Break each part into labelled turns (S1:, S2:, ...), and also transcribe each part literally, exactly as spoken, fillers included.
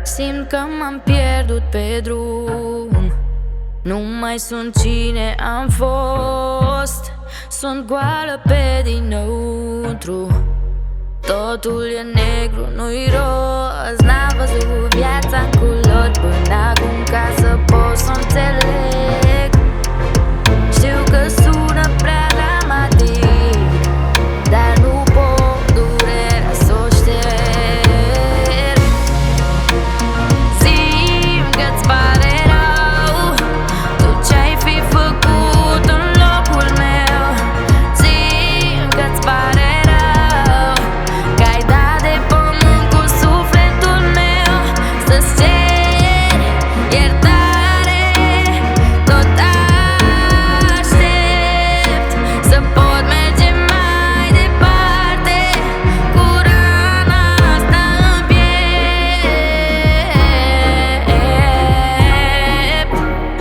S1: Simt că m-am pierdut pe drum, nu mai sunt cine am fost. Sunt goală pe dinăuntru, totul e negru, nu-i roz. N-am văzut viața în culori până acum ca să pot să înțeleg. Știu că sună prea dramatic, dar nu pot durerea să o șterg. Zi-mi că-ți pare rău tu ce-ai fi făcut în locul meu. Zi-mi că-ți pare rău că ai dat de pământ cu sufletul meu. Să-ți cer iertare, tot aștept să pot merge mai departe cu rana asta în piept.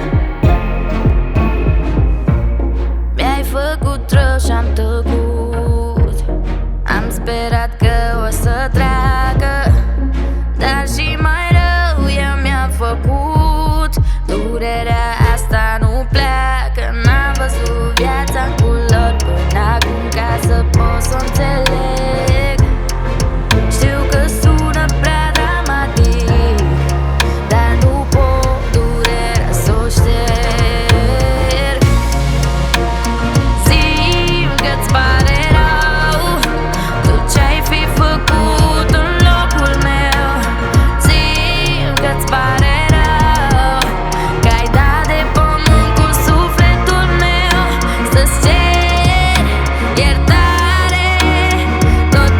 S1: Mi-ai făcut rău și-am tăcut, am sperat că o să treacă, dar și mai rău eu mi-am făcut. Durerea asta nu pleacă, n-am văzut viața în culori până acum ca să pot să înțeleg. Știu că sună prea dramatic, dar nu pot durerea să o șterg. Zi-mi că-ți pare rău tu ce-ai fi făcut în locul meu. Zi-mi că-ți pare rău că ai dat de pământ cu sufletul meu. Să-ți cer iertare, tot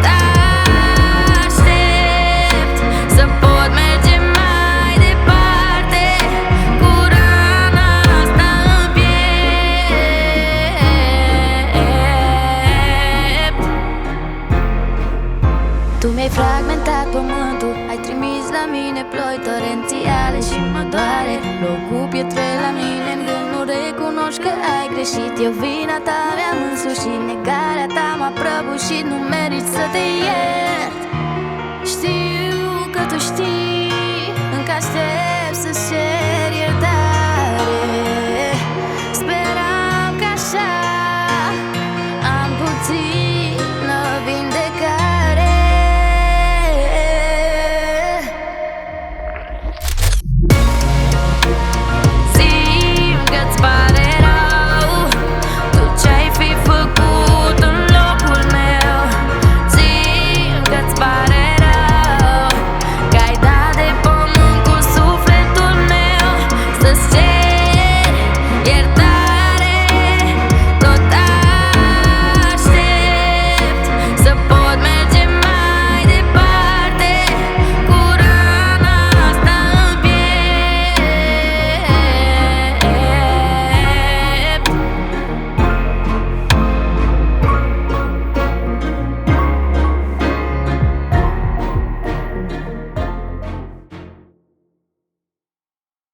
S1: aștept să pot merge mai departe cu rana asta în piept. Tu mi-ai fragmentat pământul, ai trimis la mine ploi torențiale și mă doare. Loc cu pietre la mine în gând, nu recunoști că ai greșit. Eu vina ta mi-am însușit, negarea ta m-a prăbușit. Nu merit să te iert, știu că tu știi, încă aștept să-ți cer iertare. Speram că așa am puțină vindecare. Zi-mi că-ți pare rău tu ce-ai fi făcut în locul meu. Zi-mi că-ți pare rău că ai dat de pământ cu sufletul meu. Să-ți cer iertare.